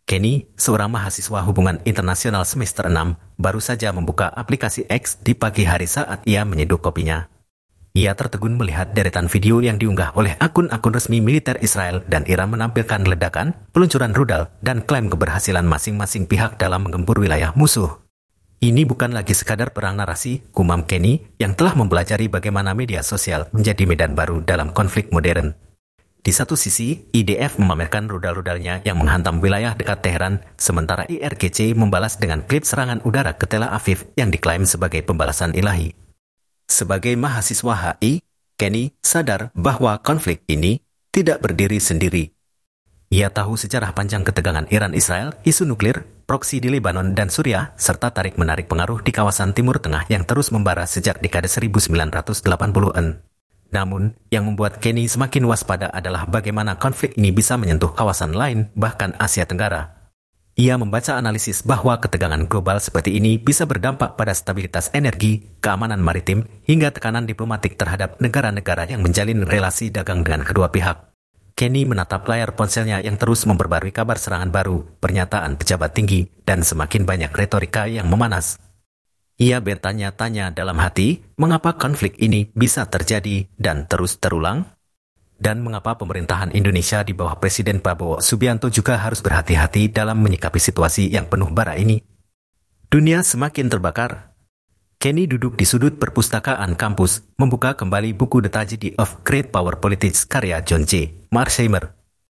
Kenny, seorang mahasiswa hubungan internasional semester 6, baru saja membuka aplikasi X di pagi hari saat ia menyeduh kopinya. Ia tertegun melihat deretan video yang diunggah oleh akun-akun resmi militer Israel dan Iran menampilkan ledakan, peluncuran rudal, dan klaim keberhasilan masing-masing pihak dalam menggempur wilayah musuh. Ini bukan lagi sekadar perang narasi, gumam Kenny yang telah mempelajari bagaimana media sosial menjadi medan baru dalam konflik modern. Di satu sisi, IDF memamerkan rudal-rudalnya yang menghantam wilayah dekat Teheran, sementara IRGC membalas dengan klip serangan udara ke Tel Aviv yang diklaim sebagai pembalasan ilahi. Sebagai mahasiswa HI, Kenny sadar bahwa konflik ini tidak berdiri sendiri. Ia tahu sejarah panjang ketegangan Iran-Israel, isu nuklir, proksi di Lebanon dan Suriah, serta tarik-menarik pengaruh di kawasan Timur Tengah yang terus membara sejak dekade 1980-an. Namun, yang membuat Kenny semakin waspada adalah bagaimana konflik ini bisa menyentuh kawasan lain, bahkan Asia Tenggara. Ia membaca analisis bahwa ketegangan global seperti ini bisa berdampak pada stabilitas energi, keamanan maritim, hingga tekanan diplomatik terhadap negara-negara yang menjalin relasi dagang dengan kedua pihak. Kenny menatap layar ponselnya yang terus memperbarui kabar serangan baru, pernyataan pejabat tinggi, dan semakin banyak retorika yang memanas. Ia bertanya-tanya dalam hati, mengapa konflik ini bisa terjadi dan terus terulang? Dan mengapa pemerintahan Indonesia di bawah Presiden Prabowo Subianto juga harus berhati-hati dalam menyikapi situasi yang penuh bara ini? Dunia semakin terbakar. Kenny duduk di sudut perpustakaan kampus, membuka kembali buku The Tragedy of Great Power Politics karya John J. Mearsheimer.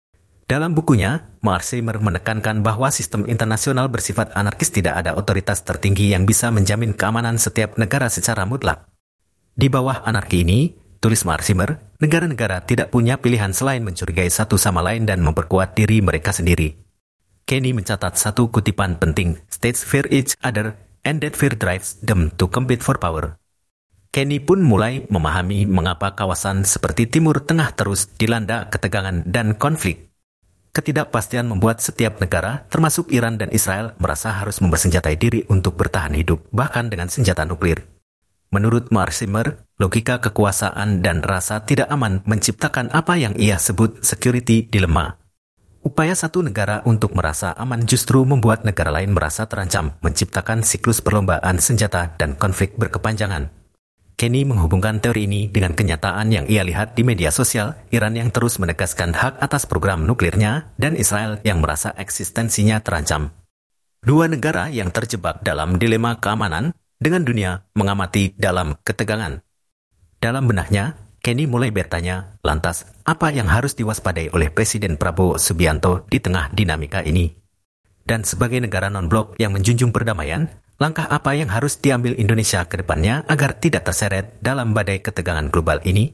Dalam bukunya, Mearsheimer menekankan bahwa sistem internasional bersifat anarkis, tidak ada otoritas tertinggi yang bisa menjamin keamanan setiap negara secara mutlak. Di bawah anarki ini, tulis Mearsheimer, negara-negara tidak punya pilihan selain mencurigai satu sama lain dan memperkuat diri mereka sendiri. Kenny mencatat satu kutipan penting, states fear each other, and that fear drives them to compete for power. Kenny pun mulai memahami mengapa kawasan seperti Timur Tengah terus dilanda ketegangan dan konflik. Ketidakpastian membuat setiap negara, termasuk Iran dan Israel, merasa harus mempersenjatai diri untuk bertahan hidup, bahkan dengan senjata nuklir. Menurut Mearsheimer, logika kekuasaan dan rasa tidak aman menciptakan apa yang ia sebut security dilemma. Upaya satu negara untuk merasa aman justru membuat negara lain merasa terancam, menciptakan siklus perlombaan senjata dan konflik berkepanjangan. Kenny menghubungkan teori ini dengan kenyataan yang ia lihat di media sosial, Iran yang terus menegaskan hak atas program nuklirnya, dan Israel yang merasa eksistensinya terancam. Dua negara yang terjebak dalam dilema keamanan, dengan dunia mengamati dalam ketegangan. Dalam benaknya, Kenny mulai bertanya, lantas, apa yang harus diwaspadai oleh Presiden Prabowo Subianto di tengah dinamika ini? Dan sebagai negara non-blok yang menjunjung perdamaian, langkah apa yang harus diambil Indonesia ke depannya agar tidak terseret dalam badai ketegangan global ini?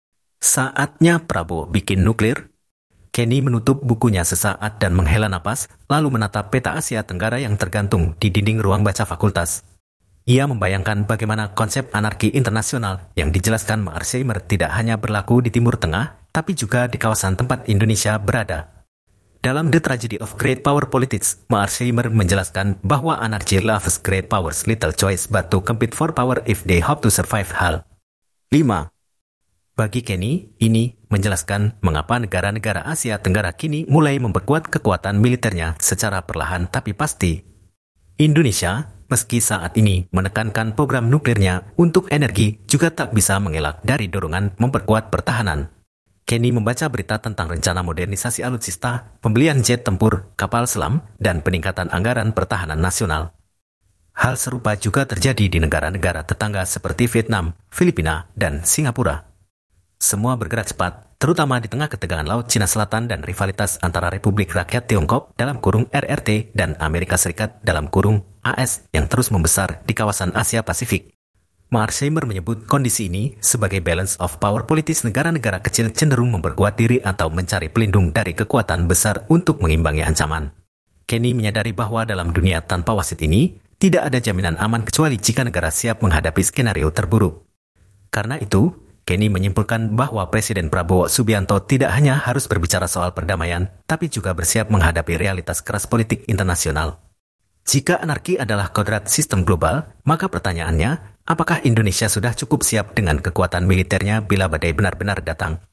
Saatnya Prabowo bikin nuklir? Kenny menutup bukunya sesaat dan menghela napas, lalu menatap peta Asia Tenggara yang tergantung di dinding ruang baca fakultas. Ia membayangkan bagaimana konsep anarki internasional yang dijelaskan Mearsheimer tidak hanya berlaku di Timur Tengah, tapi juga di kawasan tempat Indonesia berada. Dalam The Tragedy of Great Power Politics, Mearsheimer menjelaskan bahwa anarchy loves great powers little choice but to compete for power if they hope to survive hal. 5. Bagi Kenny, ini menjelaskan mengapa negara-negara Asia Tenggara kini mulai memperkuat kekuatan militernya secara perlahan tapi pasti. Indonesia, meski saat ini menekankan program nuklirnya untuk energi, juga tak bisa mengelak dari dorongan memperkuat pertahanan. Kenny membaca berita tentang rencana modernisasi alutsista, pembelian jet tempur, kapal selam, dan peningkatan anggaran pertahanan nasional. Hal serupa juga terjadi di negara-negara tetangga seperti Vietnam, Filipina, dan Singapura. Semua bergerak cepat, terutama di tengah ketegangan Laut Cina Selatan dan rivalitas antara Republik Rakyat Tiongkok dalam kurung RRT dan Amerika Serikat dalam kurung AS yang terus membesar di kawasan Asia Pasifik. Mearsheimer menyebut kondisi ini sebagai balance of power politis. Negara-negara kecil cenderung memperkuat diri atau mencari pelindung dari kekuatan besar untuk mengimbangi ancaman. Kenny menyadari bahwa dalam dunia tanpa wasit ini, tidak ada jaminan aman kecuali jika negara siap menghadapi skenario terburuk. Karena itu, Kenny menyimpulkan bahwa Presiden Prabowo Subianto tidak hanya harus berbicara soal perdamaian, tapi juga bersiap menghadapi realitas keras politik internasional. Jika anarki adalah kodrat sistem global, maka pertanyaannya, apakah Indonesia sudah cukup siap dengan kekuatan militernya bila badai benar-benar datang?